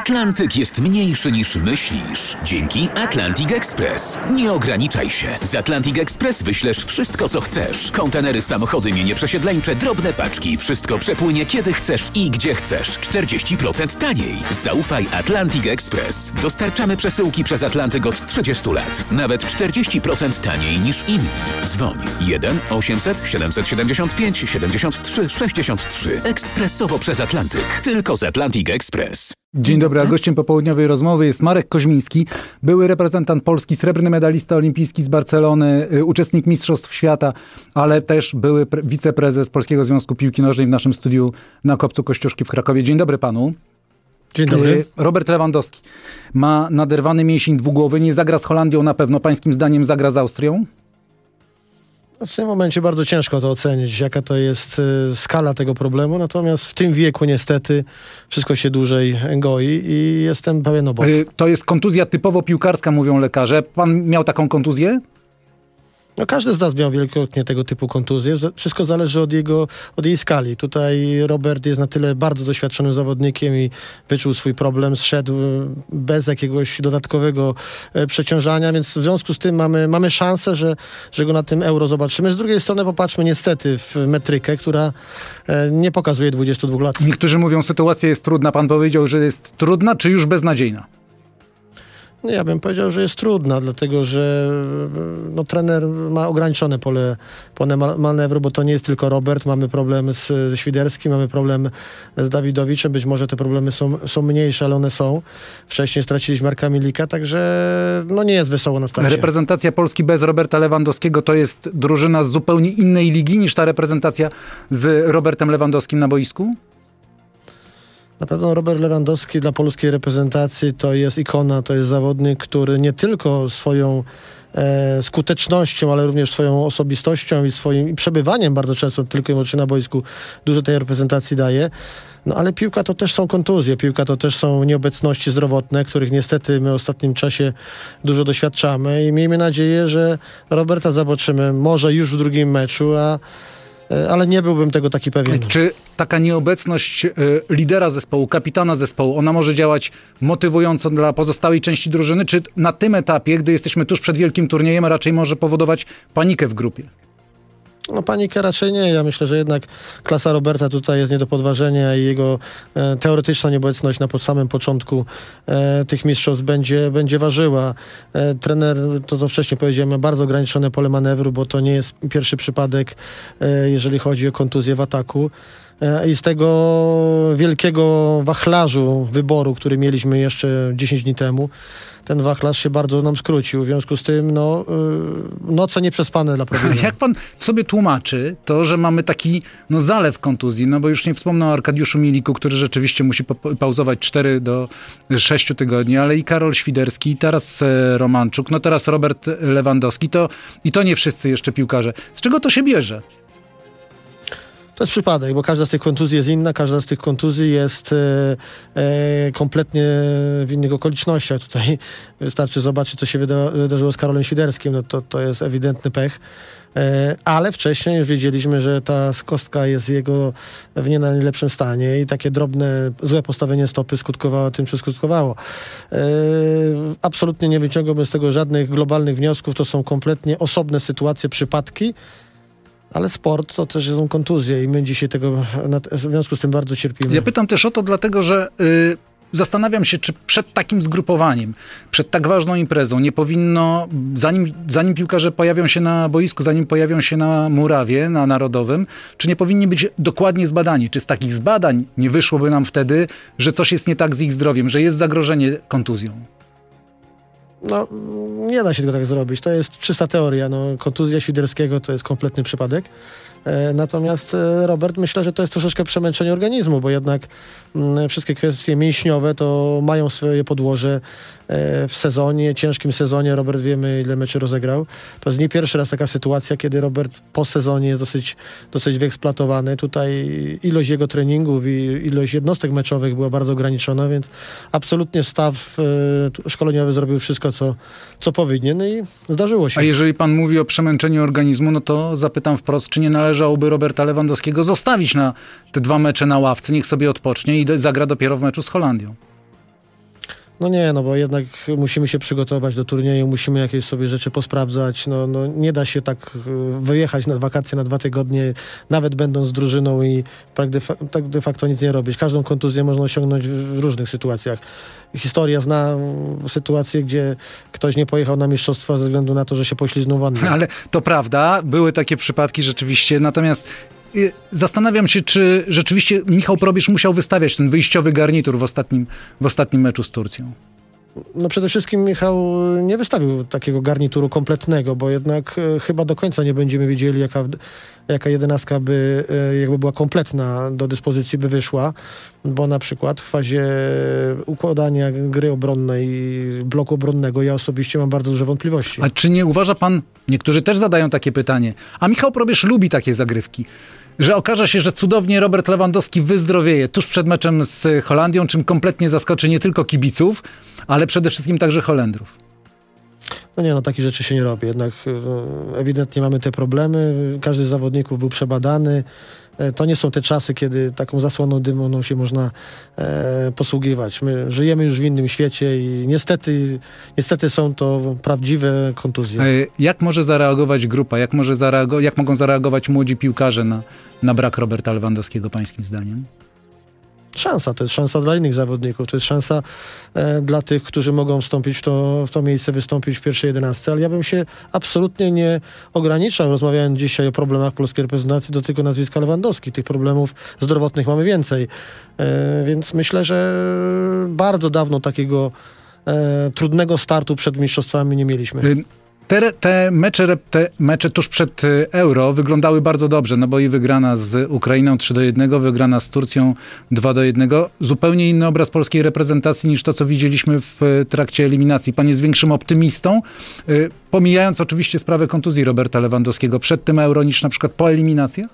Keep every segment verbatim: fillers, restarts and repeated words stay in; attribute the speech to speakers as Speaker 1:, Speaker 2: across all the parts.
Speaker 1: Atlantyk jest mniejszy niż myślisz. Dzięki Atlantic Express. Nie ograniczaj się. Z Atlantic Express wyślesz wszystko, co chcesz. Kontenery, samochody, mienie przesiedleńcze, drobne paczki. Wszystko przepłynie kiedy chcesz i gdzie chcesz. czterdzieści procent taniej. Zaufaj Atlantic Express. Dostarczamy przesyłki przez Atlantyk od trzydziestu lat. Nawet czterdzieści procent taniej niż inni. Dzwoń jeden osiemset siedemset siedemdziesiąt pięć siedemdziesiąt trzy sześćdziesiąt trzy. Ekspresowo przez Atlantyk. Tylko z Atlantic Express.
Speaker 2: Dzień dobry, a gościem popołudniowej rozmowy jest Marek Koźmiński, były reprezentant Polski, srebrny medalista olimpijski z Barcelony, y, uczestnik Mistrzostw Świata, ale też były pre- wiceprezes Polskiego Związku Piłki Nożnej w naszym studiu na Kopcu Kościuszki w Krakowie. Dzień dobry panu.
Speaker 3: Dzień dobry.
Speaker 2: Y, Robert Lewandowski ma naderwany mięsień dwugłowy, nie zagra z Holandią na pewno, pańskim zdaniem zagra z Austrią?
Speaker 3: W tym momencie bardzo ciężko to ocenić, jaka to jest y, skala tego problemu, natomiast w tym wieku niestety wszystko się dłużej goi i jestem pewien obaw.
Speaker 2: Y, to jest kontuzja typowo piłkarska, mówią lekarze. Pan miał taką kontuzję?
Speaker 3: No, każdy z nas miał wielokrotnie tego typu kontuzje. Wszystko zależy od jego, od jej skali. Tutaj Robert jest na tyle bardzo doświadczonym zawodnikiem i wyczuł swój problem, zszedł bez jakiegoś dodatkowego e, przeciążania, więc w związku z tym mamy, mamy szansę, że, że go na tym Euro zobaczymy. Z drugiej strony popatrzmy niestety w metrykę, która e, nie pokazuje dwudziestu dwóch lat.
Speaker 2: Niektórzy mówią, sytuacja jest trudna. Pan powiedział, że jest trudna, czy już beznadziejna?
Speaker 3: No, ja bym powiedział, że jest trudna, dlatego że no, trener ma ograniczone pole, pole manewru, bo to nie jest tylko Robert. Mamy problem z, ze Świderskim, mamy problem z Dawidowiczem. Być może te problemy są, są mniejsze, ale one są. Wcześniej straciliśmy Marka Milika, także no, nie jest wesoło na starcie.
Speaker 2: Reprezentacja Polski bez Roberta Lewandowskiego to jest drużyna z zupełnie innej ligi niż ta reprezentacja z Robertem Lewandowskim na boisku?
Speaker 3: Na pewno Robert Lewandowski dla polskiej reprezentacji to jest ikona, to jest zawodnik, który nie tylko swoją e, skutecznością, ale również swoją osobistością i swoim przebywaniem bardzo często tylko i wyłącznie na boisku dużo tej reprezentacji daje. No ale piłka to też są kontuzje, piłka to też są nieobecności zdrowotne, których niestety my w ostatnim czasie dużo doświadczamy i miejmy nadzieję, że Roberta zobaczymy może już w drugim meczu, a ale nie byłbym tego taki pewien.
Speaker 2: Czy taka nieobecność y, lidera zespołu, kapitana zespołu, ona może działać motywująco dla pozostałej części drużyny? Czy na tym etapie, gdy jesteśmy tuż przed wielkim turniejem, raczej może powodować panikę w grupie?
Speaker 3: No panikę raczej nie. Ja myślę, że jednak klasa Roberta tutaj jest nie do podważenia i jego e, teoretyczna nieobecność na pod samym początku e, tych mistrzostw będzie, będzie ważyła. E, trener, to, to wcześniej powiedziałem, ma bardzo ograniczone pole manewru, bo to nie jest pierwszy przypadek, e, jeżeli chodzi o kontuzję w ataku. I z tego wielkiego wachlarzu wyboru, który mieliśmy jeszcze dziesięć dni temu, ten wachlarz się bardzo nam skrócił. W związku z tym, no, yy, noce nieprzespane dla problemu.
Speaker 2: Jak pan sobie tłumaczy to, że mamy taki no, zalew kontuzji? No bo już nie wspomnę o Arkadiuszu Miliku, który rzeczywiście musi pa- pauzować cztery do sześciu tygodni, ale i Karol Świderski, i teraz e, Romanczuk, no teraz Robert Lewandowski. To, I to nie wszyscy jeszcze piłkarze. Z czego to się bierze?
Speaker 3: To jest przypadek, bo każda z tych kontuzji jest inna, każda z tych kontuzji jest e, e, kompletnie w innych okolicznościach. Tutaj wystarczy zobaczyć, co się wyda- wydarzyło z Karolem Świderskim, no to, to jest ewidentny pech. E, ale wcześniej już wiedzieliśmy, że ta kostka jest jego w nie najlepszym stanie i takie drobne, złe postawienie stopy skutkowało tym, co skutkowało. E, absolutnie nie wyciągałbym z tego żadnych globalnych wniosków, to są kompletnie osobne sytuacje, przypadki. Ale sport to też są kontuzje i my dzisiaj tego w związku z tym bardzo cierpimy.
Speaker 2: Ja pytam też o to dlatego, że yy, zastanawiam się, czy przed takim zgrupowaniem, przed tak ważną imprezą nie powinno, zanim, zanim piłkarze pojawią się na boisku, zanim pojawią się na murawie, na Narodowym, czy nie powinni być dokładnie zbadani? Czy z takich zbadań nie wyszłoby nam wtedy, że coś jest nie tak z ich zdrowiem, że jest zagrożenie kontuzją?
Speaker 3: No, nie da się tego tak zrobić. To jest czysta teoria. No, kontuzja Świderskiego to jest kompletny przypadek. E, natomiast e, Robert, myślę, że to jest troszeczkę przemęczenie organizmu, bo jednak m, wszystkie kwestie mięśniowe to mają swoje podłoże e, w sezonie, ciężkim sezonie. Robert, wiemy, ile meczy rozegrał. To jest nie pierwszy raz taka sytuacja, kiedy Robert po sezonie jest dosyć, dosyć wyeksploatowany. Tutaj ilość jego treningów i ilość jednostek meczowych była bardzo ograniczona, więc absolutnie staw e, szkoleniowy zrobił wszystko, co, co powinien, no i zdarzyło się.
Speaker 2: A jeżeli pan mówi o przemęczeniu organizmu, no to zapytam wprost, czy nie należałoby Roberta Lewandowskiego zostawić na te dwa mecze na ławce, niech sobie odpocznie i do, zagra dopiero w meczu z Holandią?
Speaker 3: No nie, no bo jednak musimy się przygotować do turnieju, musimy jakieś sobie rzeczy posprawdzać. No, no nie da się tak wyjechać na wakacje na dwa tygodnie, nawet będąc drużyną i tak de, fa- tak de facto nic nie robić. Każdą kontuzję można osiągnąć w różnych sytuacjach. Historia zna sytuację, gdzie ktoś nie pojechał na mistrzostwa ze względu na to, że się pośliznął w wannie.
Speaker 2: Ale to prawda, były takie przypadki rzeczywiście, natomiast y, zastanawiam się, czy rzeczywiście Michał Probierz musiał wystawiać ten wyjściowy garnitur w ostatnim, w ostatnim meczu z Turcją.
Speaker 3: No przede wszystkim Michał nie wystawił takiego garnituru kompletnego, bo jednak e, chyba do końca nie będziemy wiedzieli, jaka, jaka jedenastka by e, jakby była kompletna do dyspozycji by wyszła, bo na przykład w fazie układania gry obronnej, bloku obronnego ja osobiście mam bardzo duże wątpliwości.
Speaker 2: A czy nie uważa pan, niektórzy też zadają takie pytanie, a Michał Probierz lubi takie zagrywki, że okaże się, że cudownie Robert Lewandowski wyzdrowieje tuż przed meczem z Holandią, czym kompletnie zaskoczy nie tylko kibiców, ale przede wszystkim także Holendrów.
Speaker 3: No nie, no takich rzeczy się nie robi. Jednak e, ewidentnie mamy te problemy. Każdy z zawodników był przebadany. E, to nie są te czasy, kiedy taką zasłoną dymną się można e, posługiwać. My żyjemy już w innym świecie i niestety, niestety są to prawdziwe kontuzje.
Speaker 2: E, Jak może zareagować grupa? Jak, może zareago- jak mogą zareagować młodzi piłkarze na, na brak Roberta Lewandowskiego, pańskim zdaniem?
Speaker 3: Szansa, to jest szansa dla innych zawodników, to jest szansa e, dla tych, którzy mogą wstąpić w to, w to miejsce, wystąpić w pierwszej jedenastce, ale ja bym się absolutnie nie ograniczał, rozmawiając dzisiaj o problemach polskiej reprezentacji, do tylko nazwiska Lewandowski. Tych problemów zdrowotnych mamy więcej, e, więc myślę, że bardzo dawno takiego e, trudnego startu przed mistrzostwami nie mieliśmy.
Speaker 2: Y- Te, te, mecze, te mecze tuż przed y, Euro wyglądały bardzo dobrze, no bo i wygrana z Ukrainą trzy do jednego, wygrana z Turcją dwa do jednego. Zupełnie inny obraz polskiej reprezentacji niż to, co widzieliśmy w y, trakcie eliminacji. Pan jest większym optymistą, y, pomijając oczywiście sprawę kontuzji Roberta Lewandowskiego przed tym Euro niż na przykład po eliminacjach?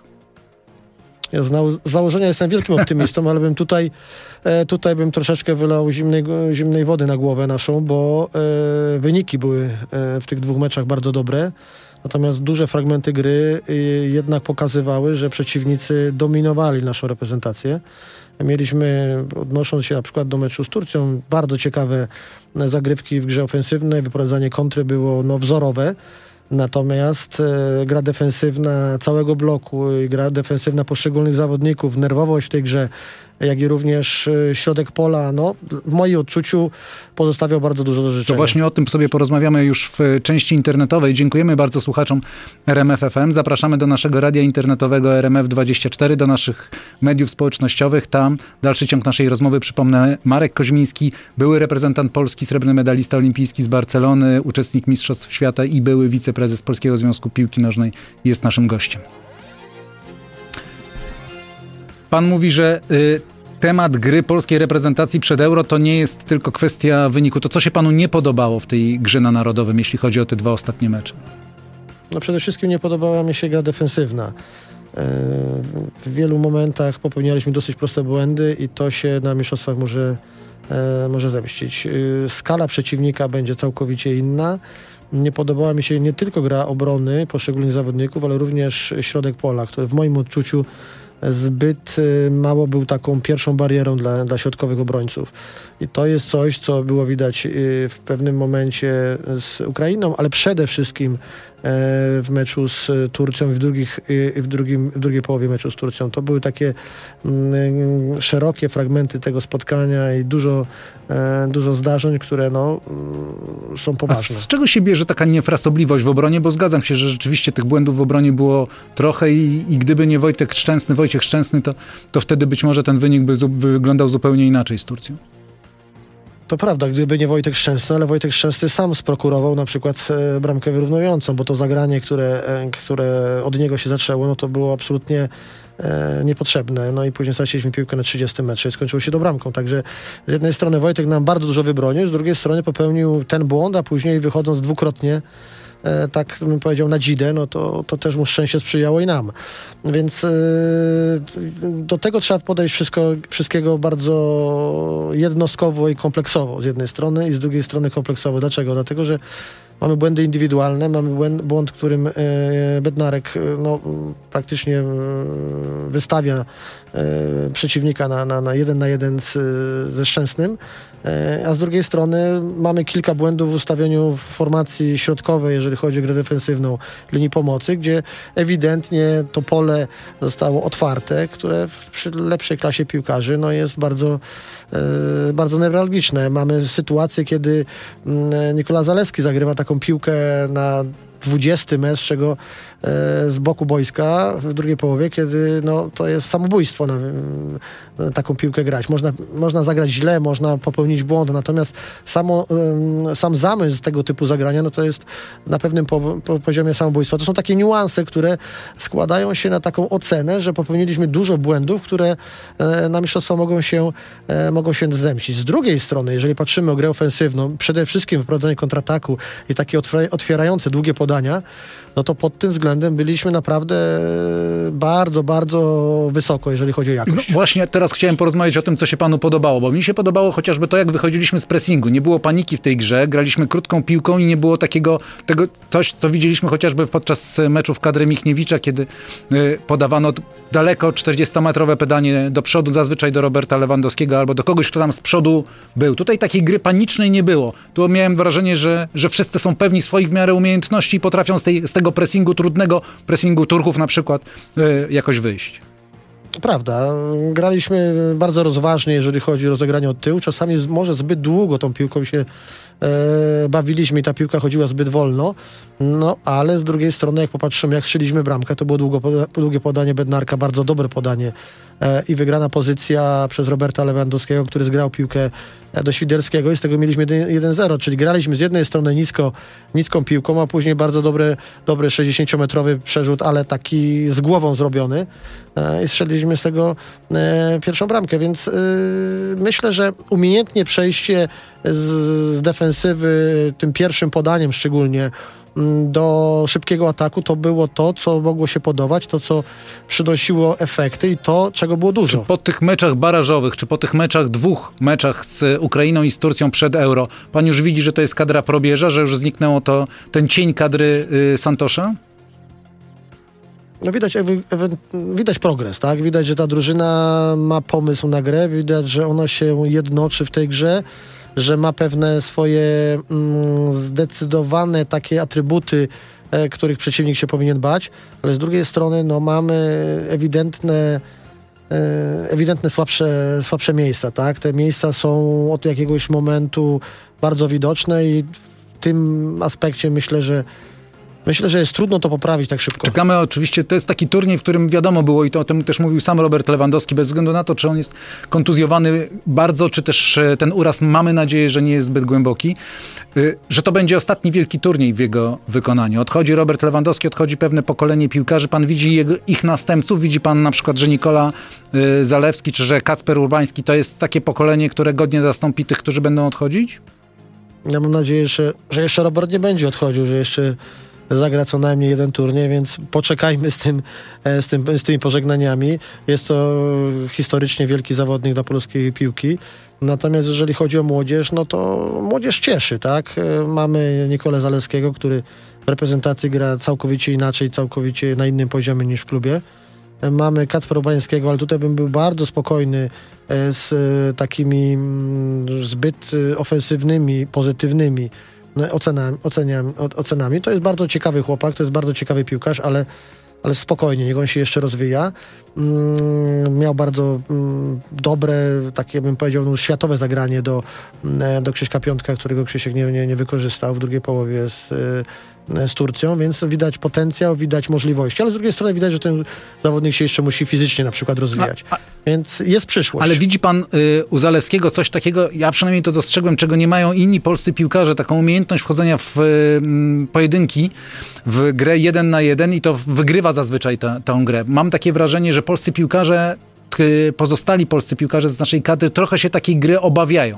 Speaker 3: Ja z nau- z założenia jestem wielkim optymistą, ale bym tutaj, e, tutaj bym troszeczkę wylał zimnej, zimnej wody na głowę naszą, bo e, wyniki były e, w tych dwóch meczach bardzo dobre, natomiast duże fragmenty gry e, jednak pokazywały, że przeciwnicy dominowali naszą reprezentację. Mieliśmy, odnosząc się na przykład do meczu z Turcją, bardzo ciekawe zagrywki w grze ofensywnej, wyprowadzanie kontry było no, wzorowe. Natomiast e, gra defensywna całego bloku i gra defensywna poszczególnych zawodników, nerwowość w tej grze, jak i również e, środek pola, no w moim odczuciu pozostawiał bardzo dużo do życzenia.
Speaker 2: To właśnie o tym sobie porozmawiamy już w części internetowej. Dziękujemy bardzo słuchaczom R M F F M. Zapraszamy do naszego radia internetowego R M F dwadzieścia cztery, do naszych mediów społecznościowych. Tam dalszy ciąg naszej rozmowy, przypomnę, Marek Koźmiński, były reprezentant Polski, srebrny medalista olimpijski z Barcelony, uczestnik Mistrzostw Świata i były wiceprezes Polskiego Związku Piłki Nożnej, jest naszym gościem. Pan mówi, że y, temat gry polskiej reprezentacji przed Euro to nie jest tylko kwestia wyniku. To co się panu nie podobało w tej grze na Narodowym, jeśli chodzi o te dwa ostatnie mecze?
Speaker 3: No przede wszystkim nie podobała mi się gra defensywna. W wielu momentach popełnialiśmy dosyć proste błędy i to się na mistrzostwach może, może zemścić. Skala przeciwnika będzie całkowicie inna. Nie podobała mi się nie tylko gra obrony poszczególnych zawodników, ale również środek pola, który w moim odczuciu zbyt mało był taką pierwszą barierą dla, dla środkowych obrońców. I to jest coś, co było widać w pewnym momencie z Ukrainą, ale przede wszystkim w meczu z Turcją i w, drugich, w, drugim, w drugiej połowie meczu z Turcją. To były takie mm, szerokie fragmenty tego spotkania i dużo, e, dużo zdarzeń, które no, są poważne.
Speaker 2: A z czego się bierze taka niefrasobliwość w obronie? Bo zgadzam się, że rzeczywiście tych błędów w obronie było trochę i, i gdyby nie Wojtek Szczęsny, Wojciech Szczęsny, to, to wtedy być może ten wynik by, zu, by wyglądał zupełnie inaczej z Turcją.
Speaker 3: To prawda, gdyby nie Wojtek Szczęsny, ale Wojtek Szczęsny sam sprokurował na przykład e, bramkę wyrównującą, bo to zagranie, które, e, które od niego się zaczęło, no to było absolutnie e, niepotrzebne. No i później straciliśmy piłkę na trzydziestym metrze i skończyło się do bramką. Także z jednej strony Wojtek nam bardzo dużo wybronił, z drugiej strony popełnił ten błąd, a później wychodząc dwukrotnie, e, tak bym powiedział, na dzidę, no to, to też mu szczęście sprzyjało i nam. Więc e, do tego trzeba podejść wszystko, wszystkiego bardzo jednostkowo i kompleksowo z jednej strony i z drugiej strony kompleksowo. Dlaczego? Dlatego, że mamy błędy indywidualne, mamy błęd, błąd, którym e, Bednarek e, no, praktycznie e, wystawia e, przeciwnika na, na, na jeden na jeden z, ze Szczęsnym. a z drugiej strony mamy kilka błędów w ustawieniu formacji środkowej, jeżeli chodzi o grę defensywną linii pomocy, gdzie ewidentnie to pole zostało otwarte, które przy lepszej klasie piłkarzy no jest bardzo, e, bardzo newralgiczne. Mamy sytuację, kiedy mm, Nikola Zalewski zagrywa taką piłkę na dwudziesty mecz, czego e, z boku boiska w drugiej połowie, kiedy no, to jest samobójstwo na, na taką piłkę grać. Można, można zagrać źle, można popełnić błąd, natomiast samo, e, sam zamysł tego typu zagrania no, to jest na pewnym po, po poziomie samobójstwa. To są takie niuanse, które składają się na taką ocenę, że popełniliśmy dużo błędów, które e, na mistrzostwa mogą się, e, mogą się zemścić. Z drugiej strony, jeżeli patrzymy o grę ofensywną, przede wszystkim wprowadzenie kontrataku i takie otwierające długie podania, no to pod tym względem byliśmy naprawdę bardzo, bardzo wysoko, jeżeli chodzi o jakość.
Speaker 2: No właśnie teraz chciałem porozmawiać o tym, co się panu podobało, bo mi się podobało chociażby to, jak wychodziliśmy z pressingu. Nie było paniki w tej grze, graliśmy krótką piłką i nie było takiego, tego coś, co widzieliśmy chociażby podczas meczów kadry Michniewicza, kiedy y, podawano daleko czterdziestometrowe podanie do przodu, zazwyczaj do Roberta Lewandowskiego albo do kogoś, kto tam z przodu był. Tutaj takiej gry panicznej nie było. Tu miałem wrażenie, że, że wszyscy są pewni swoich w miarę umiejętności i potrafią z, tej, z tego pressingu, trudnego pressingu Turków na przykład, y, jakoś wyjść.
Speaker 3: Prawda. Graliśmy bardzo rozważnie, jeżeli chodzi o rozegranie od tyłu. Czasami może zbyt długo tą piłką się e, bawiliśmy i ta piłka chodziła zbyt wolno. No, ale z drugiej strony, jak popatrzymy, jak strzeliśmy bramkę, to było długo, długie podanie Bednarka, bardzo dobre podanie e, i wygrana pozycja przez Roberta Lewandowskiego, który zgrał piłkę do Świderskiego i z tego mieliśmy jeden zero, czyli graliśmy z jednej strony nisko, niską piłką, a później bardzo dobry, dobry sześćdziesięciometrowy przerzut, ale taki z głową zrobiony e, i strzeliliśmy z tego e, pierwszą bramkę, więc e, myślę, że umiejętnie przejście z, z defensywy tym pierwszym podaniem szczególnie do szybkiego ataku, to było to, co mogło się podobać, to, co przynosiło efekty i to, czego było dużo.
Speaker 2: Czy po tych meczach barażowych, czy po tych meczach, dwóch meczach z Ukrainą i z Turcją przed Euro, pan już widzi, że to jest kadra probierza, że już zniknęło to, ten cień kadry y, Santosza?
Speaker 3: No widać, widać progres, tak? Widać, że ta drużyna ma pomysł na grę, widać, że ona się jednoczy w tej grze, że ma pewne swoje mm, zdecydowane takie atrybuty, e, których przeciwnik się powinien bać, ale z drugiej strony no, mamy ewidentne, e, ewidentne słabsze, słabsze miejsca, tak? Te miejsca są od jakiegoś momentu bardzo widoczne i w tym aspekcie myślę, że Myślę, że jest trudno to poprawić tak szybko.
Speaker 2: Czekamy oczywiście, to jest taki turniej, w którym wiadomo było i to o tym też mówił sam Robert Lewandowski, bez względu na to, czy on jest kontuzjowany bardzo, czy też ten uraz, mamy nadzieję, że nie jest zbyt głęboki, że to będzie ostatni wielki turniej w jego wykonaniu. Odchodzi Robert Lewandowski, odchodzi pewne pokolenie piłkarzy, pan widzi jego, ich następców, widzi pan na przykład, że Nikola Zalewski, czy że Kacper Urbański to jest takie pokolenie, które godnie zastąpi tych, którzy będą odchodzić?
Speaker 3: Ja mam nadzieję, że, że jeszcze Robert nie będzie odchodził, że jeszcze zagra co najmniej jeden turniej, więc poczekajmy z tym, z tym, z tymi pożegnaniami. Jest to historycznie wielki zawodnik dla polskiej piłki. Natomiast jeżeli chodzi o młodzież, no to młodzież cieszy, tak? Mamy Nikolę Zalewskiego, który w reprezentacji gra całkowicie inaczej, całkowicie na innym poziomie niż w klubie. Mamy Kacpra Urbańskiego, ale tutaj bym był bardzo spokojny z takimi zbyt ofensywnymi, pozytywnymi Ocenami, oceniam, ocenami. To jest bardzo ciekawy chłopak, to jest bardzo ciekawy piłkarz, ale, ale spokojnie, niech on się jeszcze rozwija. Mm, miał bardzo mm, dobre, takie bym powiedział, no, światowe zagranie do, do Krzyśka Piątka, którego Krzysiek nie, nie, nie wykorzystał w drugiej połowie z, z Turcją, więc widać potencjał, widać możliwości, ale z drugiej strony widać, że ten zawodnik się jeszcze musi fizycznie na przykład rozwijać. A, a, więc jest przyszłość.
Speaker 2: Ale widzi pan y, u Zalewskiego coś takiego, ja przynajmniej to dostrzegłem, czego nie mają inni polscy piłkarze, taką umiejętność wchodzenia w y, pojedynki, w grę jeden na jeden i to wygrywa zazwyczaj ta, tą grę. Mam takie wrażenie, że polscy piłkarze, y, pozostali polscy piłkarze z naszej kadry trochę się takiej gry obawiają.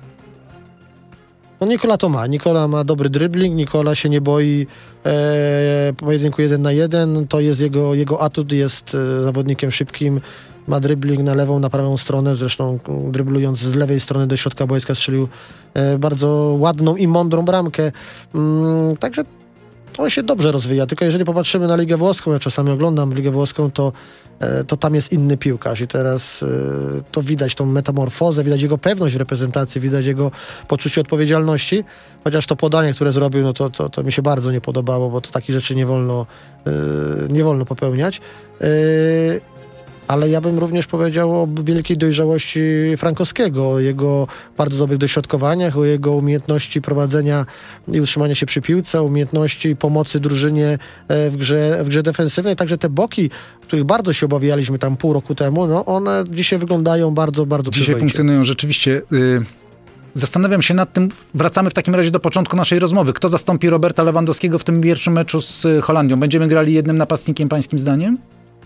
Speaker 3: No Nikola to ma. Nikola ma dobry dribbling, Nikola się nie boi e, pojedynku jeden na jeden. To jest jego, jego atut, jest e, zawodnikiem szybkim, ma dribbling na lewą, na prawą stronę, zresztą dryblując z lewej strony do środka boiska strzelił e, bardzo ładną i mądrą bramkę. Mm, także to on się dobrze rozwija. Tylko jeżeli popatrzymy na Ligę Włoską, ja czasami oglądam Ligę Włoską, to, to tam jest inny piłkarz i teraz to widać tą metamorfozę, widać jego pewność w reprezentacji, widać jego poczucie odpowiedzialności, chociaż to podanie, które zrobił, no to, to, to mi się bardzo nie podobało, bo to takich rzeczy nie wolno, nie wolno popełniać. Ale ja bym również powiedział o wielkiej dojrzałości Frankowskiego, o jego bardzo dobrych dośrodkowaniach, o jego umiejętności prowadzenia i utrzymania się przy piłce, o umiejętności pomocy drużynie w grze, w grze defensywnej. Także te boki, których bardzo się obawialiśmy tam pół roku temu, no one dzisiaj wyglądają bardzo, bardzo
Speaker 2: Dzisiaj
Speaker 3: przyzwoicie.
Speaker 2: funkcjonują rzeczywiście... Yy... Zastanawiam się nad tym, wracamy w takim razie do początku naszej rozmowy. Kto zastąpi Roberta Lewandowskiego w tym pierwszym meczu z Holandią? Będziemy grali jednym napastnikiem, pańskim zdaniem?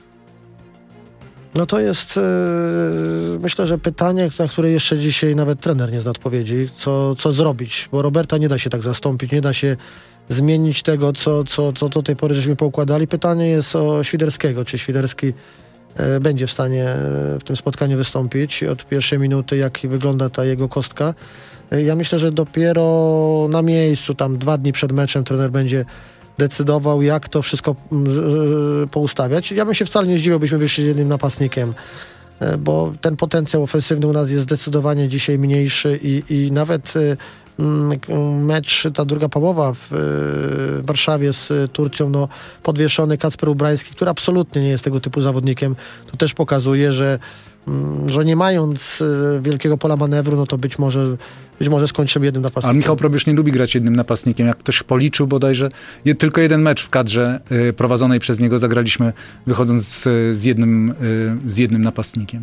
Speaker 3: No to jest, yy, myślę, że pytanie, na które jeszcze dzisiaj nawet trener nie zna odpowiedzi, co, co zrobić, bo Roberta nie da się tak zastąpić, nie da się zmienić tego, co, co, co do tej pory żeśmy poukładali. Pytanie jest o Świderskiego, czy Świderski yy, będzie w stanie w tym spotkaniu wystąpić od pierwszej minuty, jak wygląda ta jego kostka. Yy, ja myślę, że dopiero na miejscu, tam dwa dni przed meczem trener będzie decydował, jak to wszystko yy, poustawiać. Ja bym się wcale nie zdziwił, byśmy wyszli z jednym napastnikiem, yy, bo ten potencjał ofensywny u nas jest zdecydowanie dzisiaj mniejszy i, i nawet yy, mecz, ta druga połowa w yy, Warszawie z Turcją, no, podwieszony Kacper Ubrański, który absolutnie nie jest tego typu zawodnikiem, to też pokazuje, że, yy, że nie mając yy, wielkiego pola manewru, no to być może Być może skończymy jednym napastnikiem.
Speaker 2: Ale Michał Probierz nie lubi grać jednym napastnikiem. Jak ktoś policzył bodajże, je, tylko jeden mecz w kadrze y, prowadzonej przez niego zagraliśmy, wychodząc z, z, jednym, y, z jednym napastnikiem.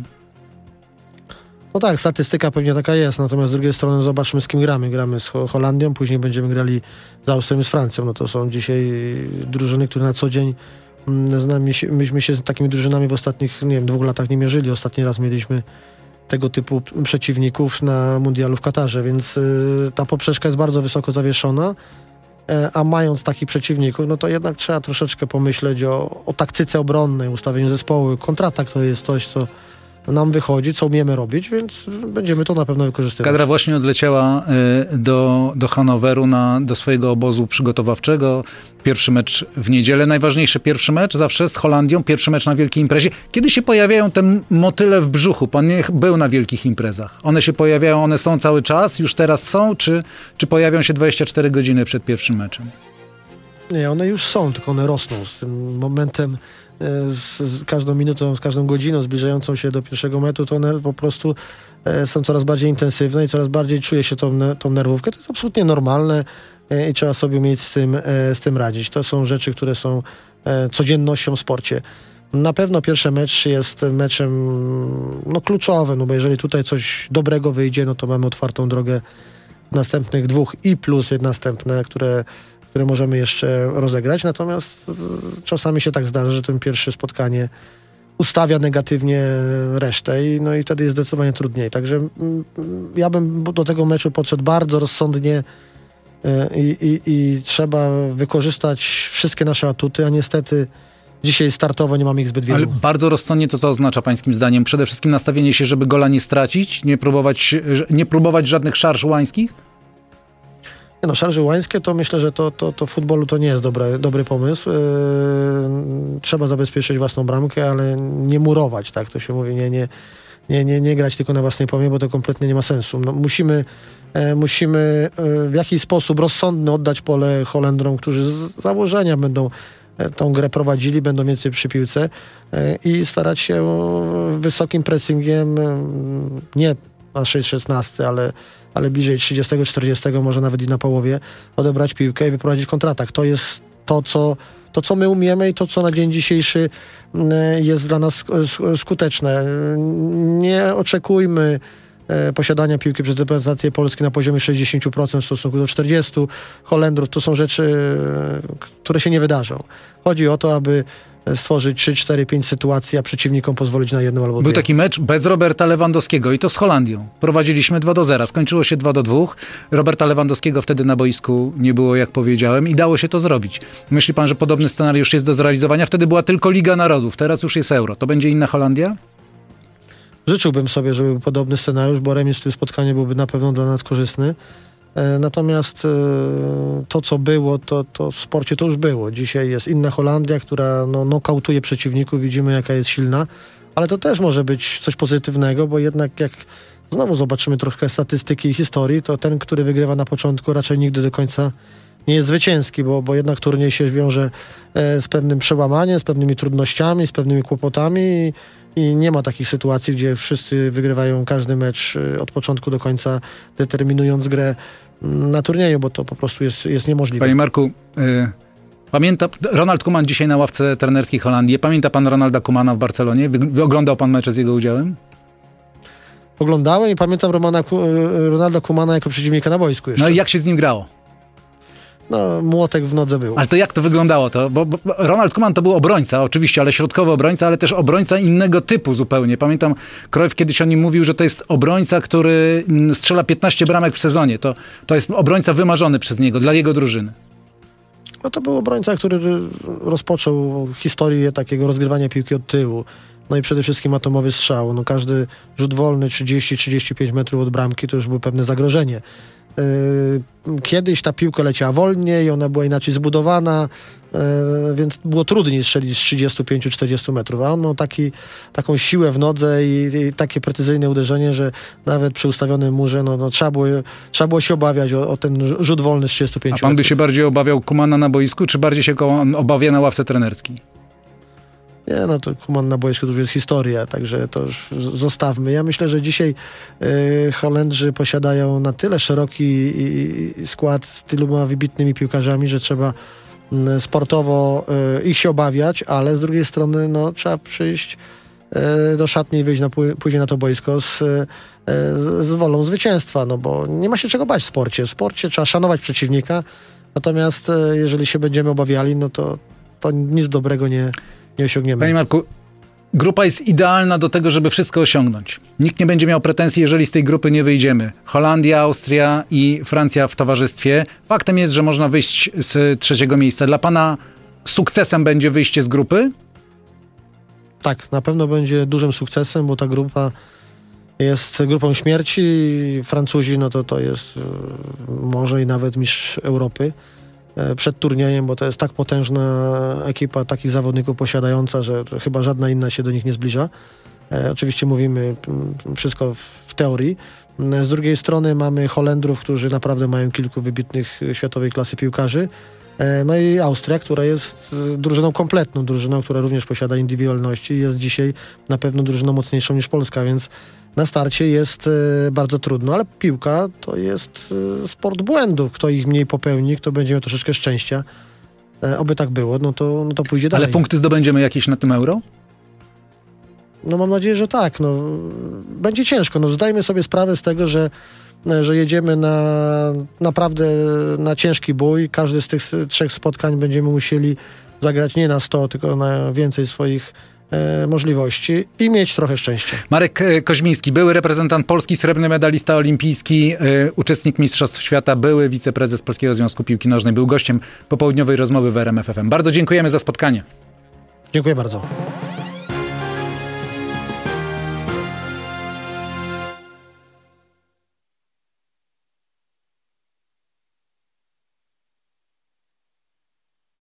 Speaker 3: No tak, statystyka pewnie taka jest, natomiast z drugiej strony zobaczmy, z kim gramy. Gramy z Holandią, później będziemy grali z Austrią i z Francją. No to są dzisiaj drużyny, które na co dzień z nami, myśmy się z takimi drużynami w ostatnich, nie wiem, dwóch latach nie mierzyli. Ostatni raz mieliśmy tego typu przeciwników na mundialu w Katarze, więc y, ta poprzeczka jest bardzo wysoko zawieszona, y, a mając takich przeciwników, no to jednak trzeba troszeczkę pomyśleć o, o taktyce obronnej, ustawieniu zespołu. Kontratak to jest coś, co nam wychodzi, co umiemy robić, więc będziemy to na pewno wykorzystywać.
Speaker 2: Kadra właśnie odleciała y, do, do Hanoweru, na, do swojego obozu przygotowawczego. Pierwszy mecz w niedzielę. Najważniejszy pierwszy mecz zawsze z Holandią. Pierwszy mecz na wielkiej imprezie. Kiedy się pojawiają te motyle w brzuchu? Pan nie był na wielkich imprezach. One się pojawiają, one są cały czas? Już teraz są? Czy, czy pojawią się dwadzieścia cztery godziny przed pierwszym meczem?
Speaker 3: Nie, one już są, tylko one rosną. Z tym momentem, z, z każdą minutą, z każdą godziną zbliżającą się do pierwszego meczu, to one po prostu e, są coraz bardziej intensywne i coraz bardziej czuje się tą, tą nerwówkę. To jest absolutnie normalne e, i trzeba sobie umieć z tym, e, z tym radzić. To są rzeczy, które są e, codziennością w sporcie. Na pewno pierwszy mecz jest meczem no, kluczowym, no bo jeżeli tutaj coś dobrego wyjdzie, no to mamy otwartą drogę następnych dwóch i plus następne, które które możemy jeszcze rozegrać, natomiast czasami się tak zdarza, że to pierwsze spotkanie ustawia negatywnie resztę i, no i wtedy jest zdecydowanie trudniej. Także ja bym do tego meczu podszedł bardzo rozsądnie i, i, i trzeba wykorzystać wszystkie nasze atuty, a niestety dzisiaj startowo nie mamy ich zbyt wielu.
Speaker 2: Ale bardzo rozsądnie to co oznacza pańskim zdaniem? Przede wszystkim nastawienie się, żeby gola nie stracić, nie próbować, nie próbować żadnych szarż łańskich?
Speaker 3: No, szarże łańskie to myślę, że to, to, to w futbolu to nie jest dobry, dobry pomysł. Yy, trzeba zabezpieczyć własną bramkę, ale nie murować, tak to się mówi, nie, nie, nie, nie, nie grać tylko na własnej pomie, bo to kompletnie nie ma sensu. No, musimy e, musimy e, w jakiś sposób rozsądny oddać pole Holendrom, którzy z założenia będą e, tą grę prowadzili, będą więcej przy piłce e, i starać się wysokim pressingiem, e, nie na sześć szesnaście, ale ale bliżej trzydziestego, czterdziestego, może nawet i na połowie, odebrać piłkę i wyprowadzić kontratak. To jest to, co, to, co my umiemy i to, co na dzień dzisiejszy jest dla nas skuteczne. Nie oczekujmy posiadania piłki przez reprezentację Polski na poziomie sześćdziesiąt procent w stosunku do czterdziestu procent Holendrów. To są rzeczy, które się nie wydarzą. Chodzi o to, aby stworzyć trzy, cztery, pięć sytuacji, a przeciwnikom pozwolić na jedną albo dwie.
Speaker 2: Był taki mecz bez Roberta Lewandowskiego i to z Holandią. Prowadziliśmy dwa do zera, skończyło się dwa do dwóch. Roberta Lewandowskiego wtedy na boisku nie było, jak powiedziałem, i dało się to zrobić. Myśli pan, że podobny scenariusz jest do zrealizowania? Wtedy była tylko Liga Narodów, teraz już jest Euro. To będzie inna Holandia?
Speaker 3: Życzyłbym sobie, żeby był podobny scenariusz, bo remis w tym spotkaniu byłby na pewno dla nas korzystny. Natomiast to, co było, to, to w sporcie to już było. Dzisiaj jest inna Holandia, która no, nokautuje przeciwników, widzimy jaka jest silna, ale to też może być coś pozytywnego, bo jednak jak znowu zobaczymy trochę statystyki i historii, to ten, który wygrywa na początku, raczej nigdy do końca nie jest zwycięski, bo, bo jednak turniej się wiąże z pewnym przełamaniem, z pewnymi trudnościami, z pewnymi kłopotami i, i nie ma takich sytuacji, gdzie wszyscy wygrywają każdy mecz od początku do końca, determinując grę na turnieju, bo to po prostu jest, jest niemożliwe.
Speaker 2: Panie Marku, y, pamięta Ronald Koeman dzisiaj na ławce trenerskiej Holandii. Pamięta pan Ronalda Koemana w Barcelonie? Wy, oglądał pan mecze z jego udziałem?
Speaker 3: Oglądałem i pamiętam Romana, Ronalda Koemana jako przeciwnika na boisku jeszcze.
Speaker 2: No i jak się z nim grało?
Speaker 3: No, młotek w nodze był.
Speaker 2: Ale to jak to wyglądało? To, bo, bo Ronald Koeman to był obrońca, oczywiście, ale środkowy obrońca, ale też obrońca innego typu zupełnie. Pamiętam, Cruyff kiedyś o nim mówił, że to jest obrońca, który strzela piętnaście bramek w sezonie. To, to jest obrońca wymarzony przez niego, dla jego drużyny.
Speaker 3: No to był obrońca, który rozpoczął historię takiego rozgrywania piłki od tyłu. No i przede wszystkim atomowy strzał. No każdy rzut wolny trzydzieści trzydzieści pięć metrów od bramki to już było pewne zagrożenie. Kiedyś ta piłka leciała wolniej, ona była inaczej zbudowana, więc było trudniej strzelić z trzydziestu pięciu czterdziestu metrów, a on miał taki, taką siłę w nodze i, i takie precyzyjne uderzenie, że nawet przy ustawionym murze no, no, trzeba, było, trzeba było się obawiać o, o ten rzut wolny z trzydziestu pięciu
Speaker 2: A pan
Speaker 3: metrów.
Speaker 2: by się bardziej obawiał Koemana na boisku, czy bardziej się go obawia na ławce trenerskiej?
Speaker 3: Nie, no to Koeman na boisku to już jest historia, także to już zostawmy. Ja myślę, że dzisiaj y, Holendrzy posiadają na tyle szeroki i, i skład z tyloma wybitnymi piłkarzami, że trzeba y, sportowo y, ich się obawiać, ale z drugiej strony no, trzeba przyjść y, do szatni i wyjść na, później na to boisko z, y, z wolą zwycięstwa, no bo nie ma się czego bać w sporcie. W sporcie trzeba szanować przeciwnika, natomiast y, jeżeli się będziemy obawiali, no to, to nic dobrego nie nie osiągniemy.
Speaker 2: Panie Marku, grupa jest idealna do tego, żeby wszystko osiągnąć. Nikt nie będzie miał pretensji, jeżeli z tej grupy nie wyjdziemy. Holandia, Austria i Francja w towarzystwie. Faktem jest, że można wyjść z trzeciego miejsca. Dla pana sukcesem będzie wyjście z grupy?
Speaker 3: Tak, na pewno będzie dużym sukcesem, bo ta grupa jest grupą śmierci. Francuzi, no to to jest może i nawet mistrz Europy przed turniejem, bo to jest tak potężna ekipa takich zawodników posiadająca, że chyba żadna inna się do nich nie zbliża. E, oczywiście mówimy wszystko w teorii. Z drugiej strony mamy Holendrów, którzy naprawdę mają kilku wybitnych światowej klasy piłkarzy. E, no i Austria, która jest drużyną kompletną, drużyną, która również posiada indywidualności i jest dzisiaj na pewno drużyną mocniejszą niż Polska, więc na starcie jest e, bardzo trudno, ale piłka to jest e, sport błędów. Kto ich mniej popełni, kto będzie miał troszeczkę szczęścia, e, oby tak było, no to, no to pójdzie dalej.
Speaker 2: Ale punkty zdobędziemy jakieś na tym Euro?
Speaker 3: No mam nadzieję, że tak. No, będzie ciężko. No, zdajmy sobie sprawę z tego, że, że jedziemy na naprawdę na ciężki bój. Każdy z tych trzech spotkań będziemy musieli zagrać nie na sto, tylko na więcej swoich e, możliwości i mieć trochę szczęścia.
Speaker 2: Marek Koźmiński, były reprezentant Polski, srebrny medalista olimpijski, e, uczestnik Mistrzostw Świata, były wiceprezes Polskiego Związku Piłki Nożnej, był gościem popołudniowej rozmowy w R M F F M. Bardzo dziękujemy za spotkanie.
Speaker 3: Dziękuję bardzo.